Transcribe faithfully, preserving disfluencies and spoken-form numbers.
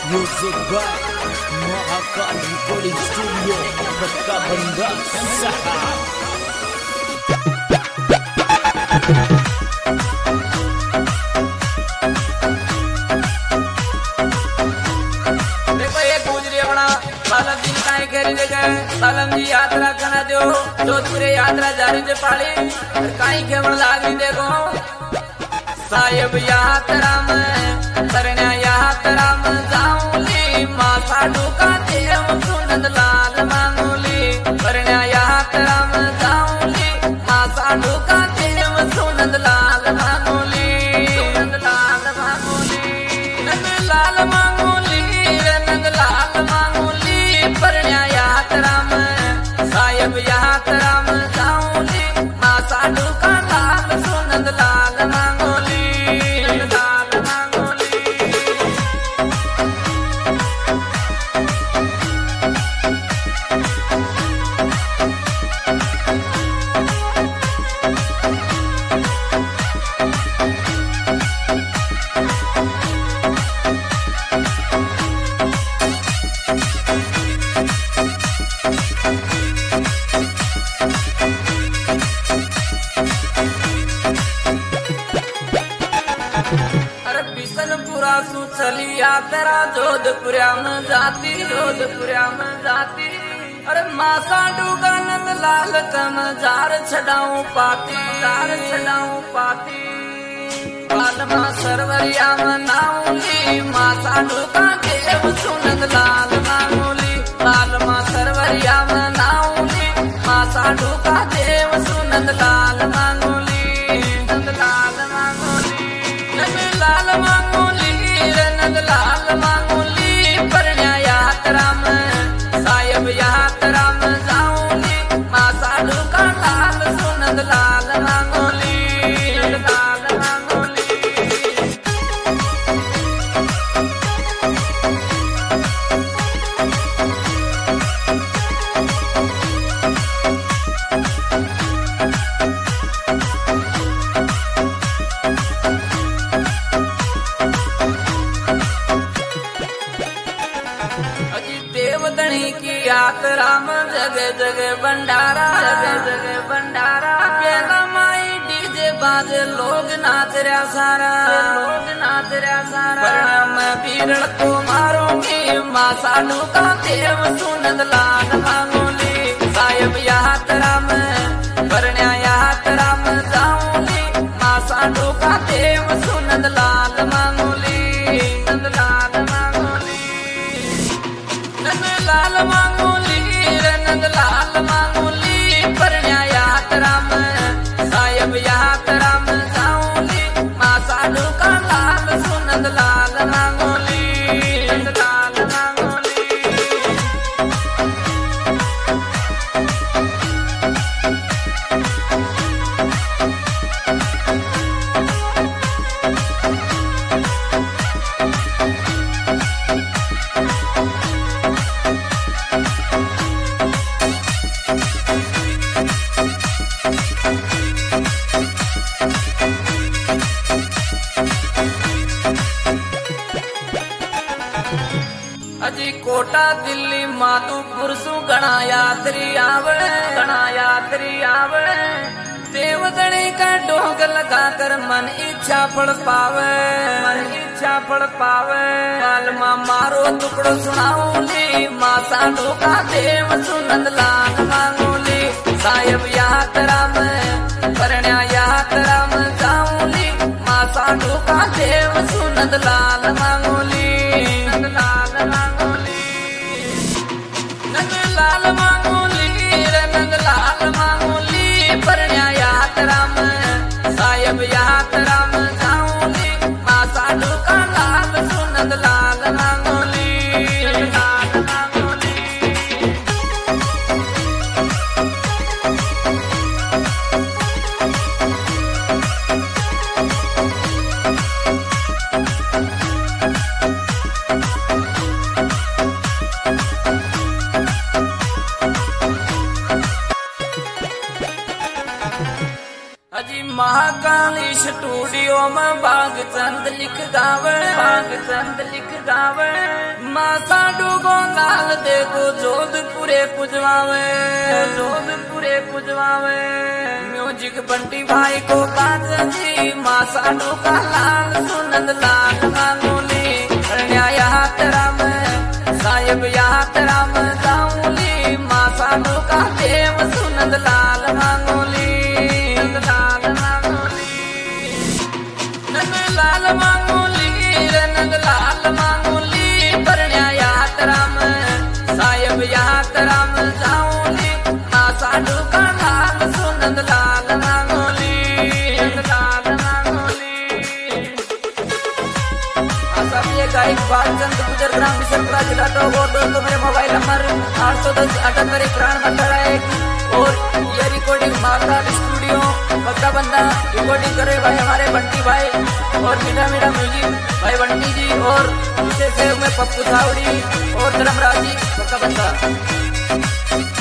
Music by Mahakal Recording Studio, Pekka Bandar, Sahar. बालम जी काय करी जगह बालम जी यात्रा करना दो जोधपुर यात्रा जारी जे पाली काई केवल लागी देखो साहेब यात्रा में करना यात्रा में जाऊंगी मां साडू का देव सुनंद लाल मांगूली करना यात्रा में जाऊंगी मां साडू का देव सुनंद लाल मांगूली सुनंद लाल मांगूली नंद लाल मांगूली नंद लाल मांगूली परण्या यात्रा में साहेब यात्रा में जाऊंगी मां साडू का लाल सुनंद लाल मांगोली लाल मांगोली अरे बिशनपुरा सु चली यात्रा जोधपुरा में जाती जोधपुरा में जाती अरे मासा डूगा नंद लाल कम जार छडाऊं पाती जार छडाऊं पाती पालमा सरवरिया मनाऊंगी मासा डूगा देव सुनंद लाल मांगूली पालमा सरवरिया मनाऊंगी मासा डूगा देव सुनंद लाल मांगूली नंद लाल मांगूली नंद लाल मांगूली नंद लाल मांगूली परण्या यात्रा में साहेब यात्रा में जाऊंगी मां साडू का लाल सुनंद लाल मांगूली लाल मांगूली देवदनी की यात्रा में जगह जगह भंडारा जगह जगह भंडारा अकेला माई डीजे बाजे लोग नाच रहा सारा लोग नाच रहा सारा पर मैं बीरड़ को मारूंगी मां साडू का देव सुनंद लाल मांगूली साहेब यात्रा में परण्या यात्रा में जाऊंगी मां साडू का देव सुनंद लाल मांगूली नंद लाल मांगूली नंद लाल मांगूली नंद लाल मांगूली परण्या यात्रा में साहेब यात्रा में जाऊंगी मां साडू का लाल सुनंद लाल मांगूली नंद लाल मांगूली अजी कोटा दिल्ली माधुपुर सु गणा यात्री आवे गणा यात्री आवे देवदनी का डोंग लगा कर मन इच्छा फल पावे मन इच्छा फल पावे मालमा मारो टुकड़ो सुनाऊंगी मां साडू का देव सुनंद लाल मांगूली साहेब यात्रा में परण्या यात्रा में जाऊंगी मां साडू का देव सुनंद लाल मांगूली नंद लाल मांगूली नंद लाल मांगूली नंद लाल मांगूली परण्या यात्रा में साहेब यात्रा में जाऊंगी मां साडू का लाल सुनंद लाल मांगूली लाल मांगूली स्टूडियो में बाग चंद लिख गावे बाग चंद लिख गावे माता डूगो लाल देखो जोधपुरे पुजवावे जोधपुरे पुजवावे म्यूजिक बंटी भाई को बाज जी मासा डूगा लाल सुनंद लाल मांगोली यात्रा में साहिब यात्रा में जाऊंली मासा डूगा देव सुनंद लाल मांगोली लाल मांगोली नंद लाल मांगोली नंद लाल मांगोली परण्या यात्रा में साहिब यात्रा में जाऊंली मासा डूगा लाल सुनंद लाल मांगोली लाल मांगोली गायक बालचंद गुजर ग्राम बिशनपुरा जिला टोगोर। दोस्तों मेरे मोबाइल नंबर आठ सौ दस अठहत्तर इक्यावन अठारह एक और ये रिकॉर्डिंग माता स्टूडियो पक्का बंदा रिकॉर्डिंग करे भाई हमारे बंटी भाई और मीठा मीठा म्यूजिक भाई बंटी जी और विशेष में पप्पू सावड़ी और धर्मराज जी पक्का बंदा।